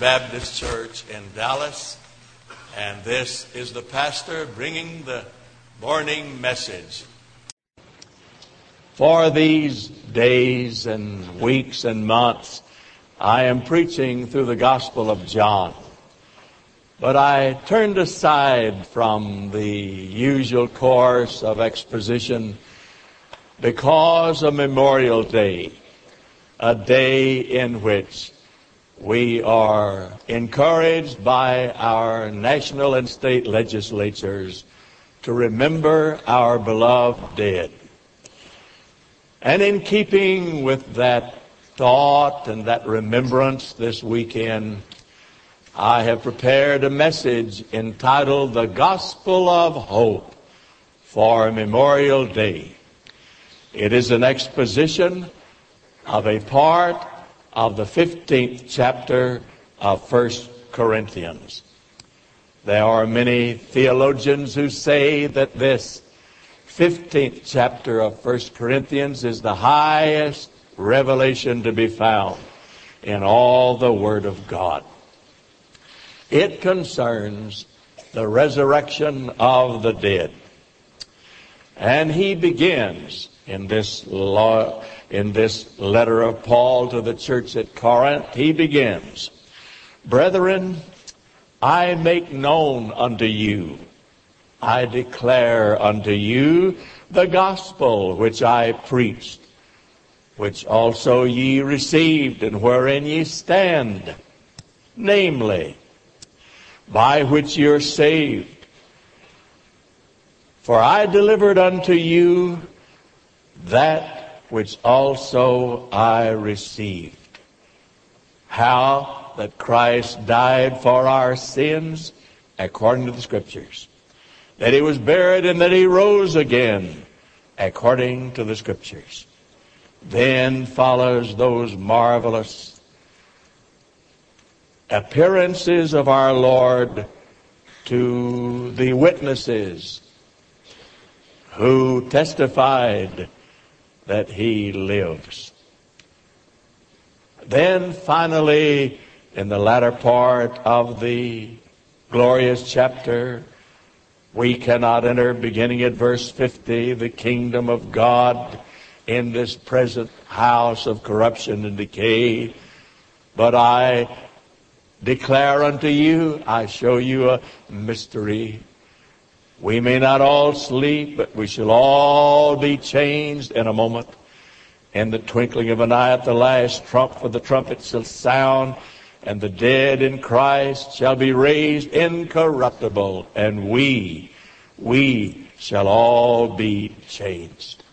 Baptist Church in Dallas, and this is the pastor bringing the morning message. For these days and weeks and months, I am preaching through the Gospel of John. But I turned aside from the usual course of exposition because of Memorial Day, a day in which we are encouraged by our national and state legislatures to remember our beloved dead. And in keeping with that thought and that remembrance this weekend, I have prepared a message entitled The Gospel of Hope for Memorial Day. It is an exposition of a part of the 15th chapter of 1 Corinthians. There are many theologians who say that this 15th chapter of 1 Corinthians is the highest revelation to be found in all the Word of God. It concerns the resurrection of the dead. And he begins in this letter of Paul to the church at Corinth, he begins, "Brethren, I make known unto you, I declare unto you the gospel which I preached, which also ye received, and wherein ye stand, namely, by which ye are saved. For I delivered unto you that which also I received, how that Christ died for our sins according to the Scriptures, that he was buried and that he rose again according to the Scriptures." Then follows those marvelous appearances of our Lord to the witnesses who testified that he lives. Then finally, in the latter part of the glorious chapter, we cannot enter, beginning at verse 50, the kingdom of God in this present house of corruption and decay. But I declare unto you, I show you a mystery. We may not all sleep, but we shall all be changed in a moment. In the twinkling of an eye at the last trump, for the trumpet shall sound, and the dead in Christ shall be raised incorruptible, and we shall all be changed.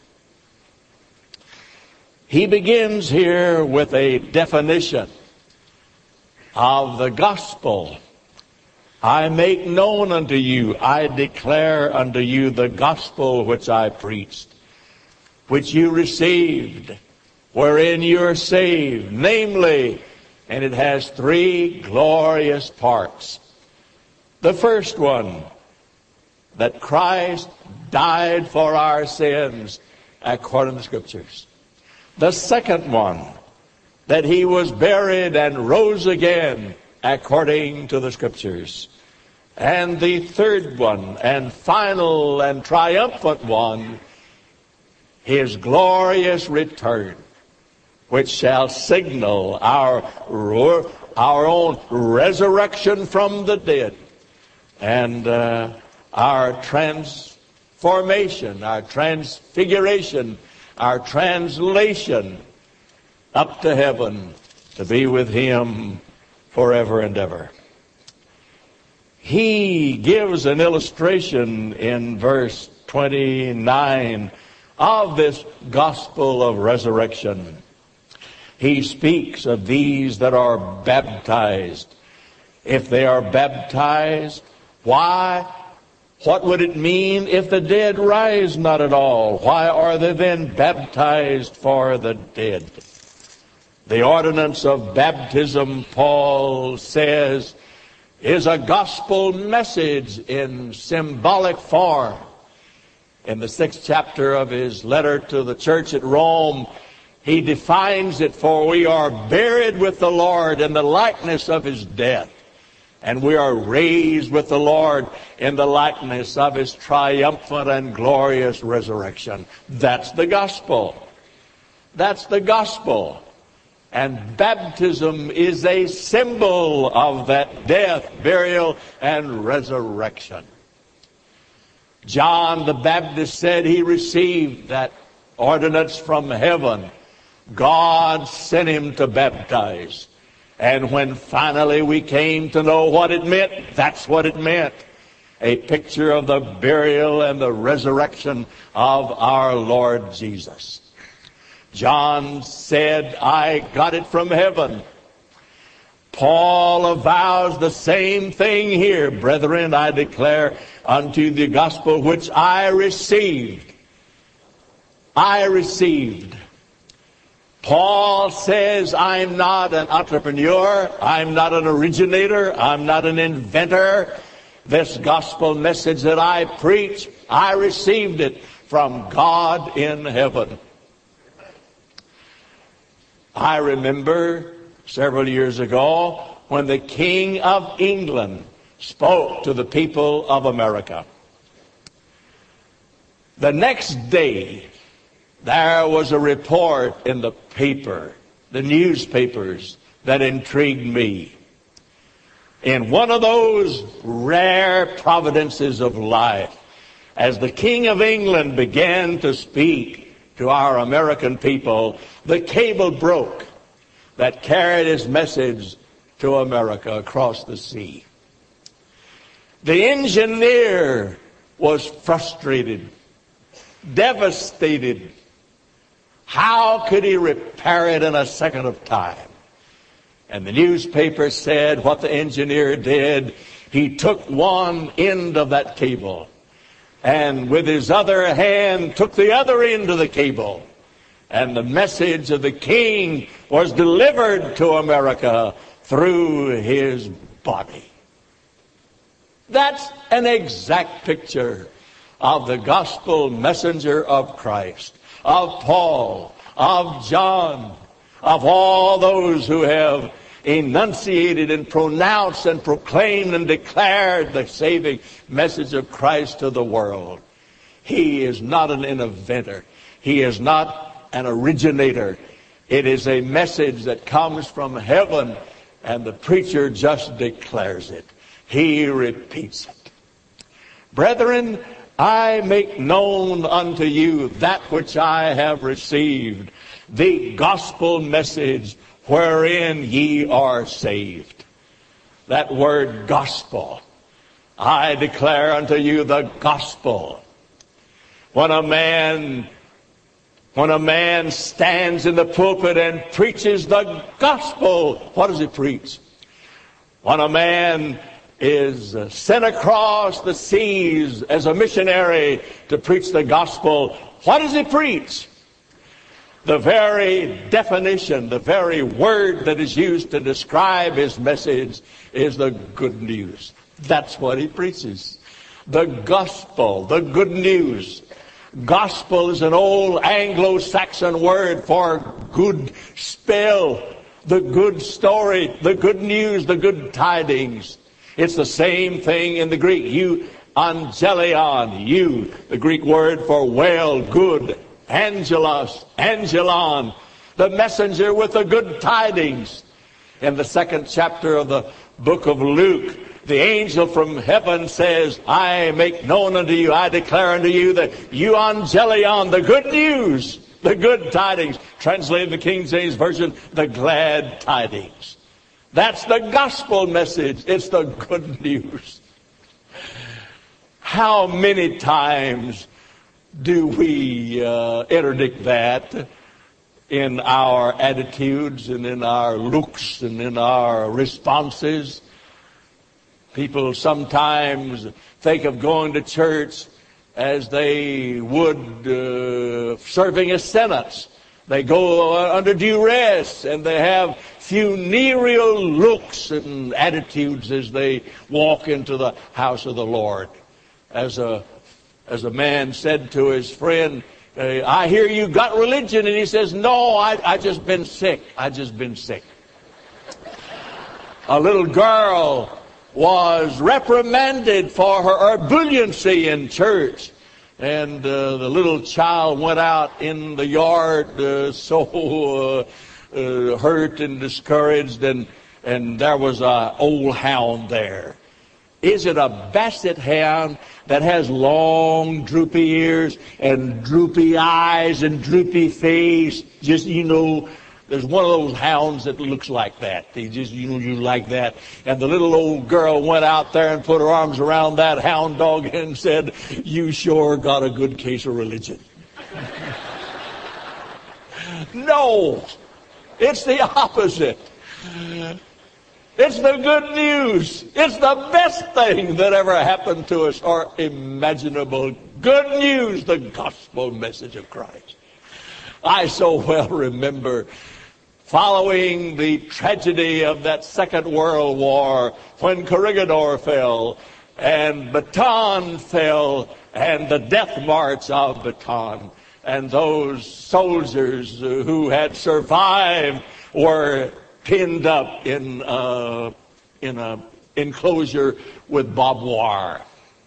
He begins here with a definition of the gospel. I make known unto you, I declare unto you the gospel which I preached, which you received, wherein you are saved, namely, and it has three glorious parts. The first one, that Christ died for our sins according to the Scriptures. The second one, that he was buried and rose again according to the Scriptures. And the third one, and final and triumphant one, his glorious return, which shall signal our own resurrection from the dead, and our transformation, our transfiguration, our translation up to heaven to be with him forever and ever. He gives an illustration in verse 29 of this gospel of resurrection. He speaks of these that are baptized. If they are baptized, why? What would it mean if the dead rise not at all? Why are they then baptized for the dead? The ordinance of baptism, Paul says, is a gospel message in symbolic form. In the 6th chapter of his letter to the church at Rome, He defines it, for we are buried with the Lord in the likeness of his death, and we are raised with the Lord in the likeness of his triumphant and glorious resurrection. That's the gospel. That's the gospel. And baptism is a symbol of that death, burial, and resurrection. John the Baptist said he received that ordinance from heaven. God sent him to baptize. And when finally we came to know what it meant, that's what it meant. A picture of the burial and the resurrection of our Lord Jesus. John said, I got it from heaven. Paul avows the same thing here. Brethren, I declare unto the gospel which I received. I received. Paul says, I'm not an entrepreneur. I'm not an originator. I'm not an inventor. This gospel message that I preach, I received it from God in heaven. I remember several years ago when the King of England spoke to the people of America. The next day, there was a report in the paper, the newspapers, that intrigued me. In one of those rare providences of life, as the King of England began to speak to our American people, the cable broke that carried his message to America across the sea. The engineer was frustrated, devastated. How could he repair it in a second of time? And the newspaper said what the engineer did, he took one end of that cable and with his other hand took the other end of the cable. And the message of the King was delivered to America through his body. That's an exact picture of the gospel messenger of Christ, of Paul, of John, of all those who have enunciated and pronounced and proclaimed and declared the saving message of Christ to the world. He is not an inventor. He is not an originator. It is a message that comes from heaven, and the preacher just declares it. He repeats it. Brethren, I make known unto you that which I have received, the gospel message wherein ye are saved. That word gospel. I declare unto you the gospel. When a man stands in the pulpit and preaches the gospel, what does he preach? When a man is sent across the seas as a missionary to preach the gospel, what does he preach? The very definition, the very word that is used to describe his message is the good news. That's what he preaches. The gospel, the good news. Gospel is an old Anglo-Saxon word for good spell, the good story, the good news, the good tidings. It's the same thing in the Greek. Angelion, the Greek word for well, good. Angelos, angelon, the messenger with the good tidings. In the 2nd chapter of the book of Luke, the angel from heaven says, I make known unto you, I declare unto you that euangelion, the good news, the good tidings. Translated in the King James Version, the glad tidings. That's the gospel message. It's the good news. How many times do we interdict that in our attitudes and in our looks and in our responses? People sometimes think of going to church as they would serving a sentence. They go under duress and they have funereal looks and attitudes as they walk into the house of the Lord. As a man said to his friend, I hear you got religion. And he says, no, I just been sick. I just been sick. A little girl was reprimanded for her ebulliency in church. And the little child went out in the yard so hurt and discouraged, and there was an old hound there. Is it a basset hound that has long, droopy ears and droopy eyes and droopy face? Just, there's one of those hounds that looks like that. They just, you like that. And the little old girl went out there and put her arms around that hound dog and said, you sure got a good case of religion. No, it's the opposite. It's the good news. It's the best thing that ever happened to us, or imaginable. Good news, the gospel message of Christ. I so well remember following the tragedy of that Second World War when Corregidor fell and Bataan fell and the death march of Bataan. And those soldiers who had survived were pinned up in a enclosure with barbed wire.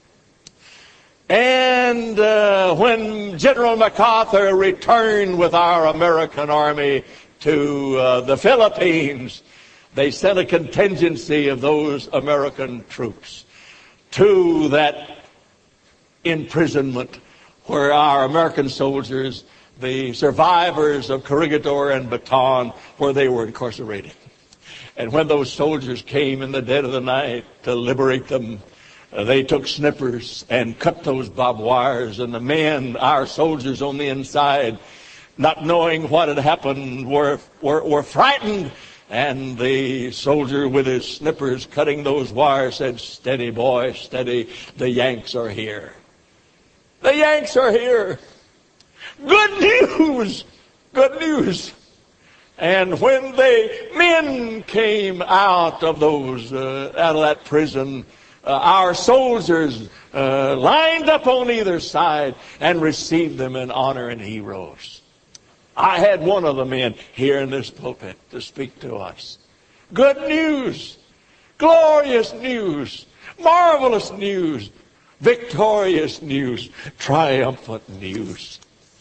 And when General MacArthur returned with our American army to the Philippines, they sent a contingency of those American troops to that imprisonment where our American soldiers, the survivors of Corregidor and Bataan, where they were incarcerated. And when those soldiers came in the dead of the night to liberate them, they took snippers and cut those barbed wires, and the men, our soldiers on the inside, not knowing what had happened, were frightened. And the soldier with his snippers cutting those wires said, steady, boy, steady, the Yanks are here. The Yanks are here. Good news! Good news! And when men came out of that prison, our soldiers lined up on either side and received them in honor and heroes. I had one of the men here in this pulpit to speak to us. Good news, glorious news, marvelous news, victorious news, triumphant news.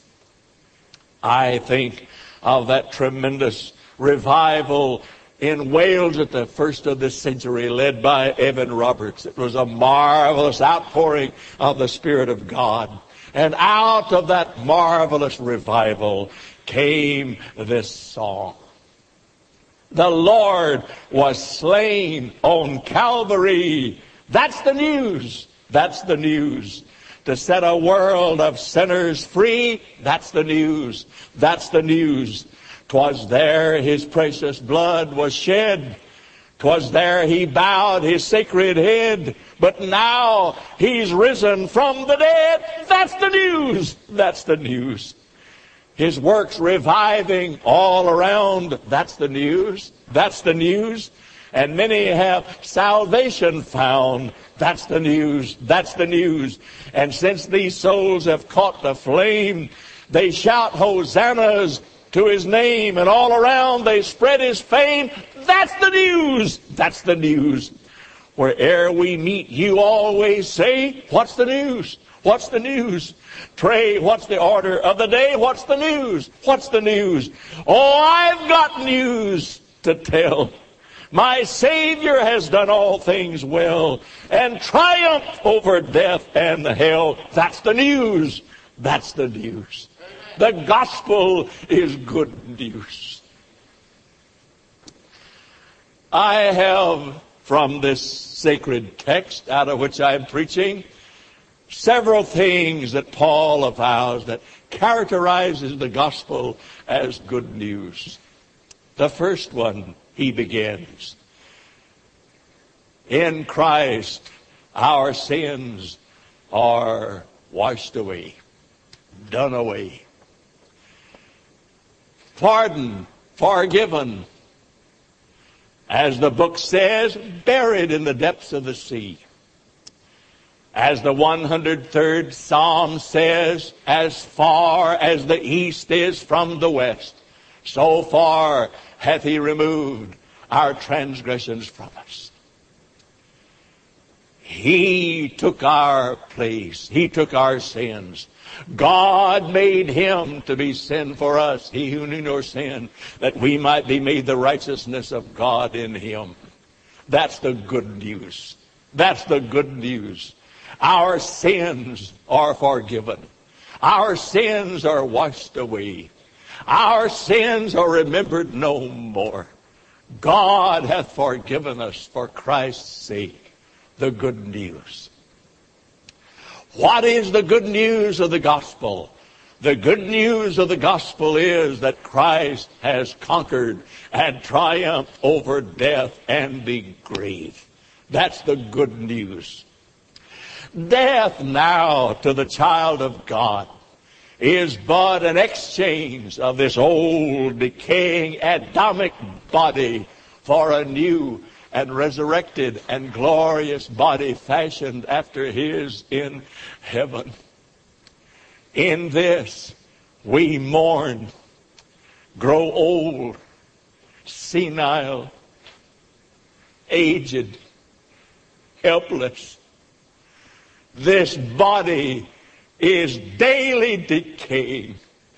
I think of that tremendous revival in Wales at the first of this century, led by Evan Roberts. It was a marvelous outpouring of the Spirit of God. And out of that marvelous revival came this song. The Lord was slain on Calvary. That's the news. That's the news. To set a world of sinners free, that's the news. That's the news. 'Twas there his precious blood was shed. 'Twas there he bowed his sacred head. But now he's risen from the dead. That's the news. That's the news. His works reviving all around. That's the news. That's the news. And many have salvation found. That's the news. That's the news. And since these souls have caught the flame, they shout hosannas to his name, and all around they spread his fame. That's the news. That's the news. Where'er we meet, you always say, what's the news? What's the news? Trey, what's the order of the day? What's the news? What's the news? Oh, I've got news to tell. My Savior has done all things well and triumphed over death and hell. That's the news. That's the news. The gospel is good news. I have, from this sacred text out of which I am preaching, several things that Paul avows that characterizes the gospel as good news. The first one, he begins, in Christ our sins are washed away, done away. Pardoned, forgiven, as the book says, buried in the depths of the sea. As the 103rd Psalm says, as far as the east is from the west, so far hath he removed our transgressions from us. He took our place. He took our sins. God made him to be sin for us, he who knew no sin, that we might be made the righteousness of God in him. That's the good news. That's the good news. Our sins are forgiven. Our sins are washed away. Our sins are remembered no more. God hath forgiven us for Christ's sake. The good news. What is the good news of the gospel? The good news of the gospel is that Christ has conquered and triumphed over death and the grave. That's the good news. Death now to the child of God is but an exchange of this old decaying Adamic body for a new and resurrected and glorious body fashioned after his in heaven. In this we mourn, grow old, senile, aged, helpless. This body is daily decaying.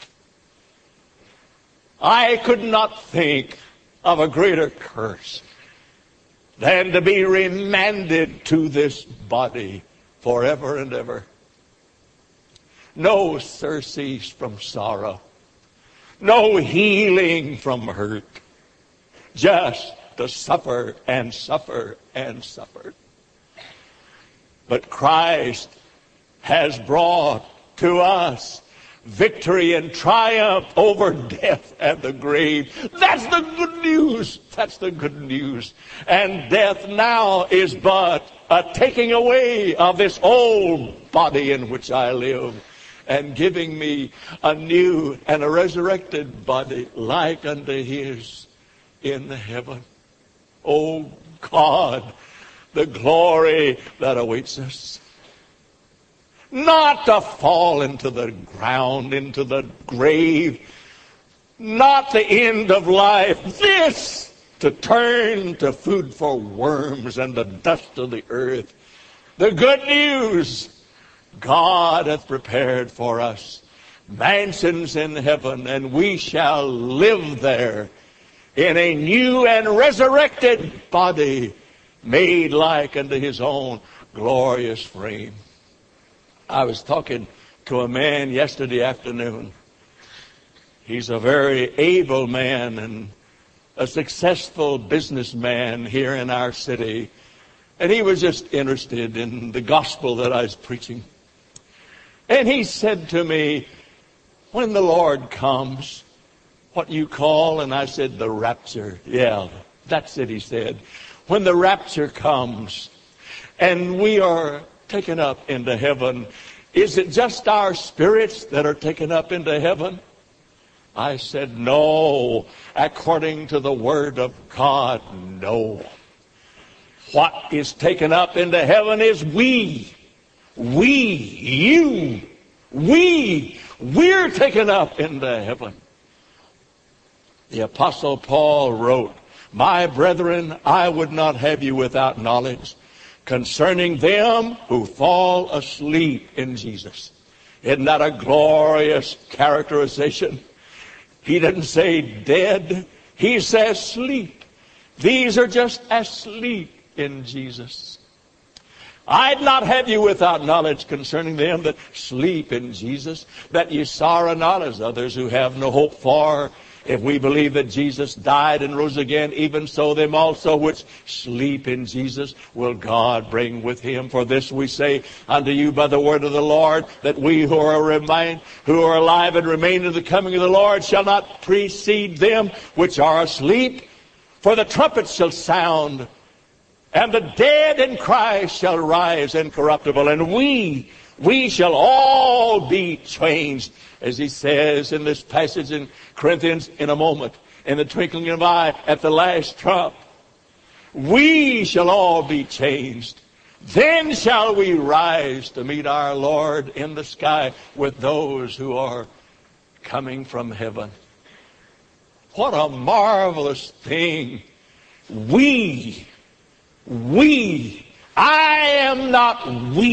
I could not think of a greater curse than to be remanded to this body forever and ever. No surcease from sorrow. No healing from hurt. Just to suffer and suffer and suffer. But Christ has brought to us victory and triumph over death and the grave. That's the good news. That's the good news. And death now is but a taking away of this old body in which I live and giving me a new and a resurrected body like unto his in heaven. Oh God, the glory that awaits us. Not to fall into the ground, into the grave. Not the end of life. This to turn to food for worms and the dust of the earth. The good news. God hath prepared for us mansions in heaven, and we shall live there in a new and resurrected body made like unto his own glorious frame. I was talking to a man yesterday afternoon. He's a very able man and a successful businessman here in our city. And he was just interested in the gospel that I was preaching. And he said to me, when the Lord comes, what you call? And I said, the rapture. Yeah, that's it, he said. When the rapture comes and we are taken up into heaven, is it just our spirits that are taken up into heaven? I said, no. According to the Word of God, no. What is taken up into heaven is we. We're taken up into heaven. The Apostle Paul wrote, my brethren, I would not have you without knowledge concerning them who fall asleep in Jesus. Isn't that a glorious characterization? He didn't say dead. He says sleep. These are just asleep in Jesus. I'd not have you without knowledge concerning them that sleep in Jesus, that ye sorrow not as others who have no hope. For if we believe that Jesus died and rose again, even so them also which sleep in Jesus will God bring with him. For this we say unto you by the word of the Lord, that we who are alive and remain in the coming of the Lord shall not precede them which are asleep. For the trumpet shall sound, and the dead in Christ shall rise incorruptible, and we shall all be changed. As he says in this passage in Corinthians, in a moment, in the twinkling of an eye, at the last trump. We shall all be changed. Then shall we rise to meet our Lord in the sky with those who are coming from heaven. What a marvelous thing. I am not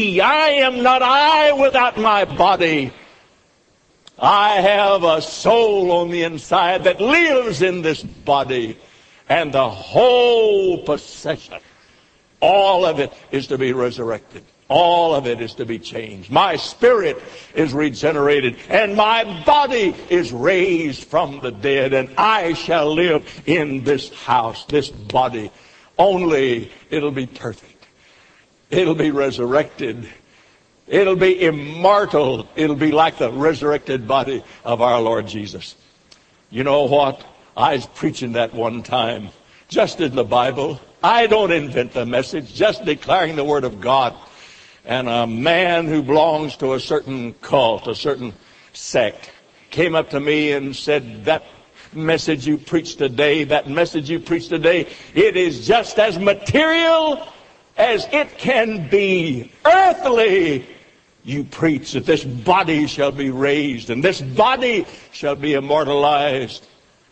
I without my body. I have a soul on the inside that lives in this body, and the whole possession, all of it is to be resurrected. All of it is to be changed. My spirit is regenerated, and my body is raised from the dead, and I shall live in this house, this body. Only it'll be perfect. It'll be resurrected. It'll be immortal. It'll be like the resurrected body of our Lord Jesus. You know what? I was preaching that one time, just in the Bible. I don't invent the message, just declaring the Word of God. And a man who belongs to a certain cult, a certain sect, came up to me and said, that message you preached today, it is just as material as it can be. Earthly, you preach that this body shall be raised and this body shall be immortalized.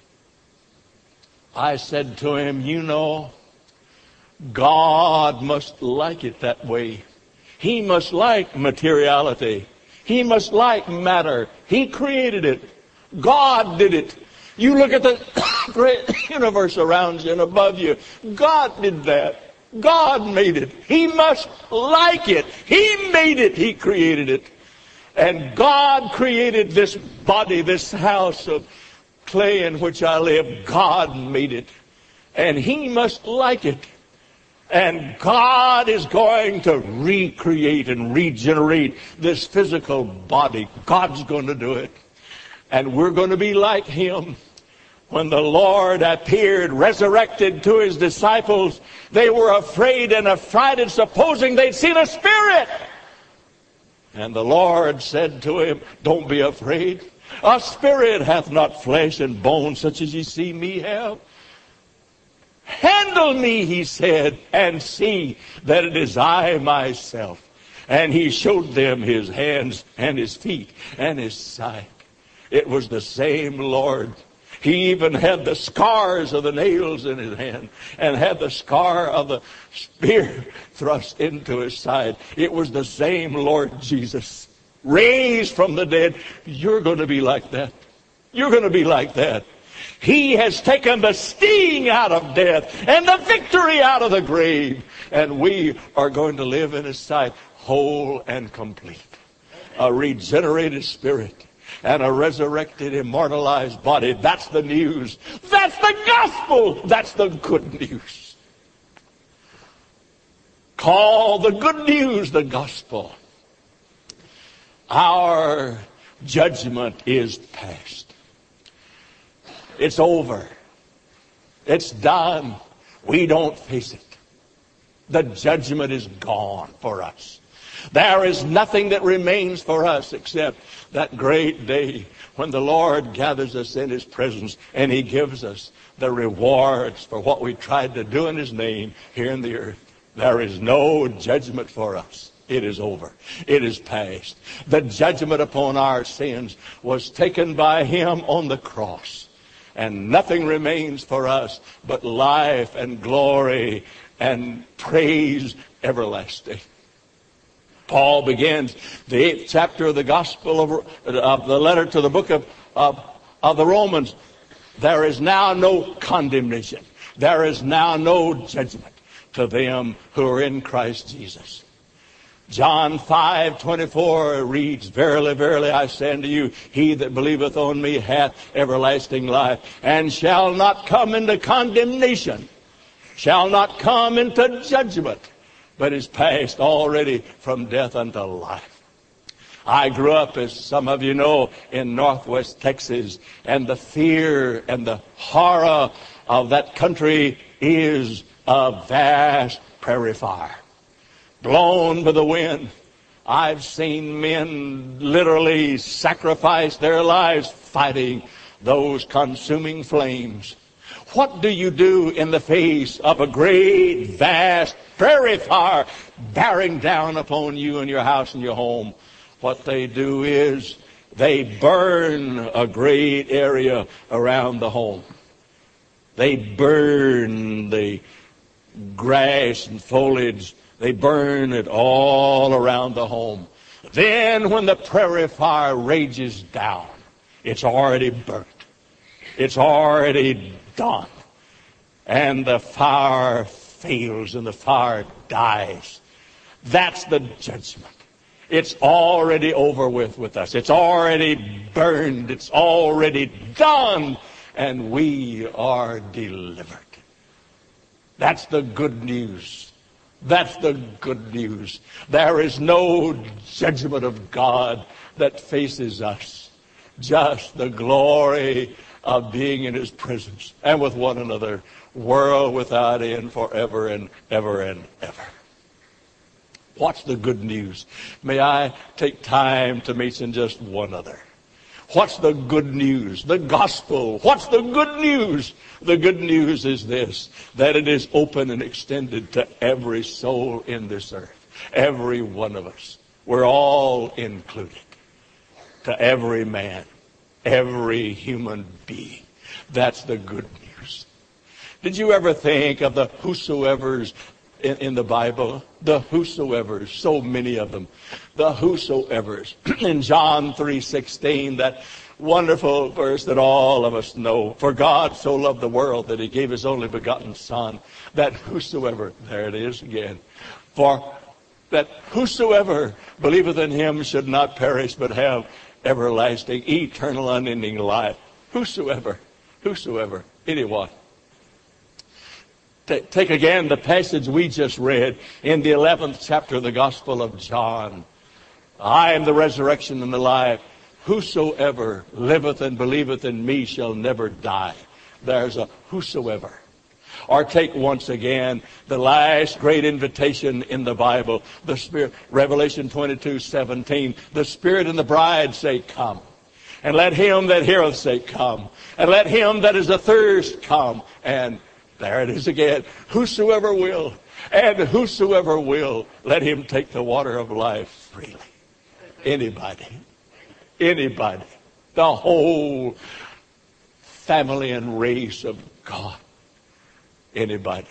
I said to him, you know, God must like it that way. He must like materiality. He must like matter. He created it. God did it. You look at the great universe around you and above you. God did that. God made it. He must like it. He made it. He created it. And God created this body, this house of clay in which I live. God made it. And He must like it. And God is going to recreate and regenerate this physical body. God's going to do it. And we're going to be like Him. When the Lord appeared resurrected to His disciples, they were afraid and affrighted, supposing they'd seen a spirit. And the Lord said to him, don't be afraid. A spirit hath not flesh and bone such as ye see me have. Handle me, He said, and see that it is I myself. And He showed them His hands and His feet and His side. It was the same Lord. He even had the scars of the nails in His hand and had the scar of the spear thrust into His side. It was the same Lord Jesus, raised from the dead. You're going to be like that. You're going to be like that. He has taken the sting out of death and the victory out of the grave. And we are going to live in His sight whole and complete. A regenerated spirit and a resurrected, immortalized body. That's the news. That's the gospel. That's the good news. Call the good news the gospel. Our judgment is past. It's over. It's done. We don't face it. The judgment is gone for us. There is nothing that remains for us except that great day when the Lord gathers us in His presence and He gives us the rewards for what we tried to do in His name here in the earth. There is no judgment for us. It is over. It is past. The judgment upon our sins was taken by Him on the cross. And nothing remains for us but life and glory and praise everlasting. Paul begins the 8th chapter of the gospel of the letter to the book of the Romans. There is now no condemnation. There is now no judgment to them who are in Christ Jesus. John 5:24 reads, Verily, verily, I say unto you, he that believeth on me hath everlasting life, and shall not come into condemnation, shall not come into judgment, but is passed already from death unto life. I grew up, as some of you know, in Northwest Texas, and the fear and the horror of that country is a vast prairie fire, blown by the wind. I've seen men literally sacrifice their lives fighting those consuming flames. What do you do in the face of a great, vast prairie fire bearing down upon you and your house and your home? What they do is they burn a great area around the home. They burn the grass and foliage. They burn it all around the home. Then when the prairie fire rages down, it's already burnt. It's already done. And the fire fails and the fire dies. That's the judgment. It's already over with us. It's already burned. It's already done. And we are delivered. That's the good news. That's the good news. There is no judgment of God that faces us. Just the glory of being in His presence and with one another, world without end, forever and ever and ever. What's the good news? May I take time to mention just one other. What's the good news? The gospel. What's the good news? The good news is this, that it is open and extended to every soul in this earth. Every one of us. We're all included. To every man. Every human being. That's the good news. Did you ever think of the whosoevers in the Bible? The whosoevers, so many of them. The whosoevers. In John 3:16, that wonderful verse that all of us know. For God so loved the world that He gave His only begotten Son, that whosoever, there it is again, for that whosoever believeth in Him should not perish but have everlasting, eternal, unending life. Whosoever, anyone. Take again the passage we just read in the 11th chapter of the Gospel of John. I am the resurrection and the life. Whosoever liveth and believeth in me shall never die. There's a whosoever. Or take once again the last great invitation in the Bible, the Spirit, Revelation 22:17. The Spirit and the bride say, come. And let him that heareth say, come. And let him that is athirst come. And there it is again. Whosoever will. And whosoever will, let him take the water of life freely. Anybody. Anybody. The whole family and race of God. Anybody.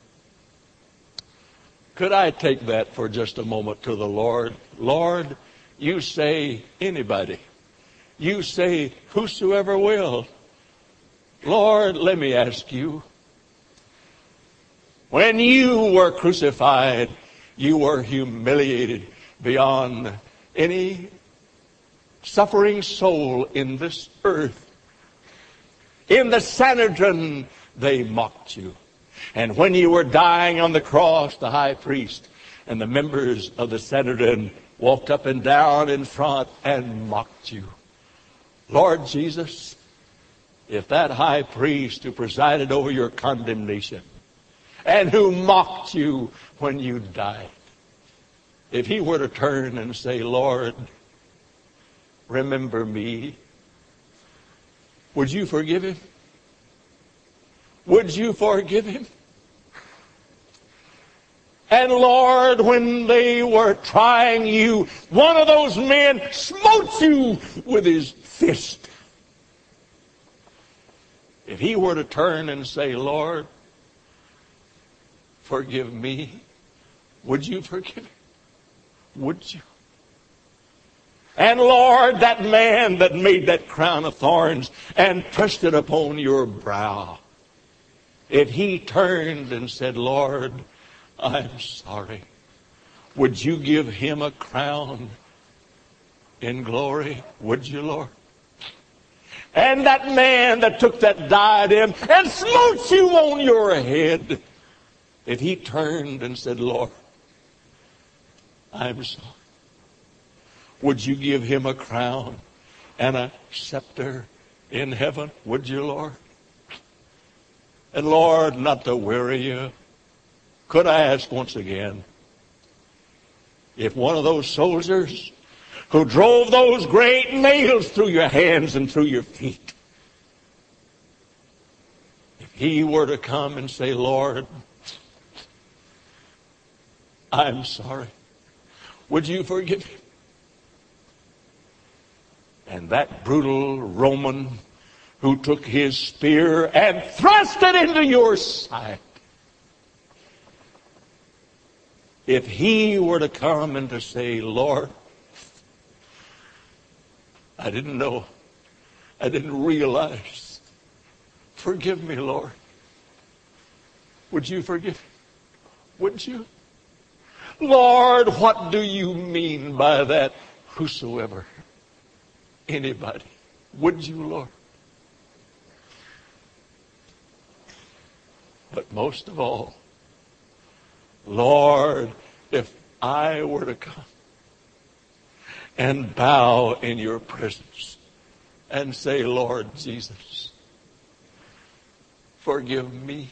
Could I take that for just a moment to the Lord? Lord, you say anybody. You say whosoever will. Lord, let me ask you. When you were crucified, you were humiliated beyond any suffering soul in this earth. In the Sanhedrin, they mocked you. And when you were dying on the cross, the high priest and the members of the Sanhedrin walked up and down in front and mocked you. Lord Jesus, if that high priest who presided over your condemnation and who mocked you when you died, if he were to turn and say, Lord, remember me, would you forgive him? Would you forgive him? And Lord, when they were trying you, one of those men smote you with his fist. If he were to turn and say, Lord, forgive me, would you forgive him? Would you? And Lord, that man that made that crown of thorns and pressed it upon your brow, if he turned and said, Lord, I'm sorry, would you give him a crown in glory? Would you, Lord? And that man that took that diadem and smote you on your head, if he turned and said, Lord, I'm sorry, would you give him a crown and a scepter in heaven? Would you, Lord? And Lord, not to weary you, could I ask once again, if one of those soldiers who drove those great nails through your hands and through your feet, if he were to come and say, Lord, I'm sorry, would you forgive him? And that brutal Roman who took his spear and thrust it into your side, if he were to come and to say, Lord, I didn't know, I didn't realize, forgive me, Lord, would you forgive him? Wouldn't you? Lord, what do you mean by that? Whosoever. Anybody. Would you, Lord? But most of all, Lord, if I were to come and bow in your presence and say, Lord Jesus, forgive me.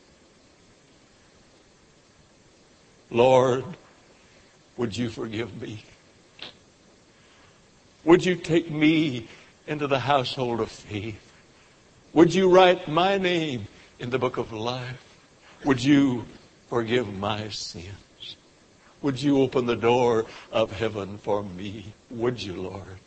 Lord, would you forgive me? Would you take me into the household of faith? Would you write my name in the book of life? Would you forgive my sins? Would you open the door of heaven for me? Would you, Lord?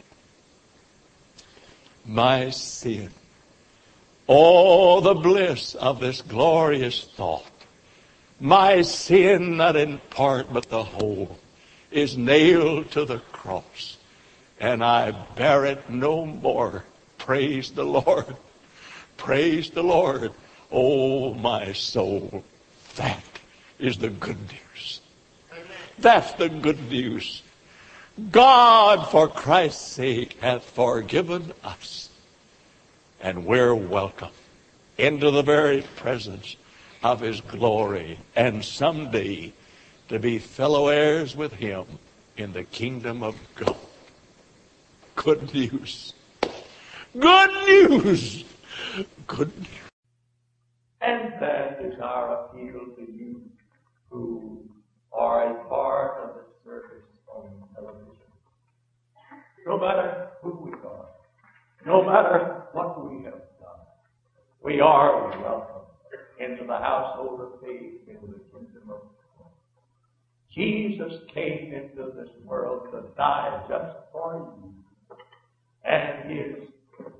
My sin. Oh, the bliss of this glorious thought. My sin, not in part but the whole, is nailed to the cross, and I bear it no more. Praise the Lord. Praise the Lord. Oh, my soul. That is the good news. That's the good news. God, for Christ's sake, hath forgiven us, and we're welcome into the very presence of his glory, and someday to be fellow heirs with him in the kingdom of God. Good news. Good news. Good news. And that is our appeal to you who are a part of the service on television. No matter who we are, no matter what we have done, we are welcome into the household of faith, into the kingdom of God. Jesus came into this world to die just for you, and his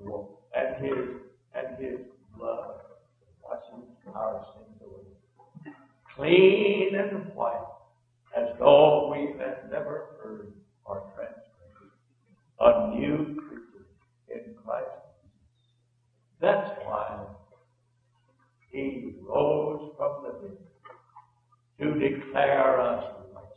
blood washes our sins away, clean and white, as though we had never heard or transgressed. A new creature in Christ. That's why he rose from the dead to declare us righteous,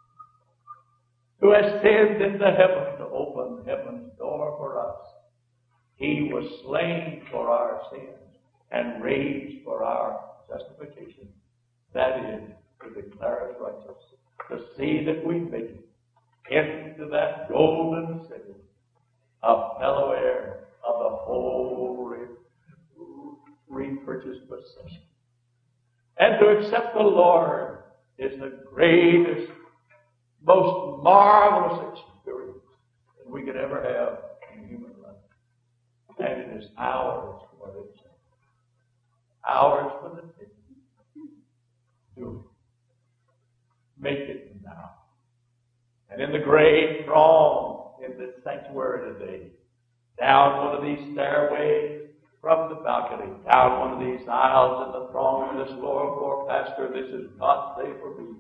to ascend into heaven, to open heaven's door for us. He was slain for our sins and raised for our justification. That is, to declare us righteous, to see that we make it into that golden city, a fellow heir of the whole repurchased possession. And to accept the Lord is the greatest, most marvelous experience that we could ever have in human life. And it is ours for the taking. Ours for the taking. Do it. Make it now. And in the great throng in the sanctuary today, down one of these stairways from the balcony, down one of these aisles in the throng of this lower floor, Pastor, this is not safe for me.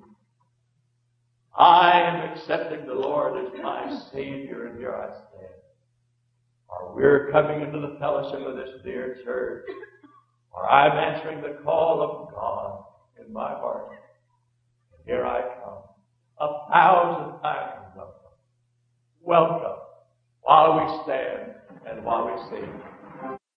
I am accepting the Lord as my Savior, and here I stand. Or we're coming into the fellowship of this dear church, or I'm answering the call of God in my heart. And here I come. 1,000 times welcome. Welcome. While we stand and while we sing.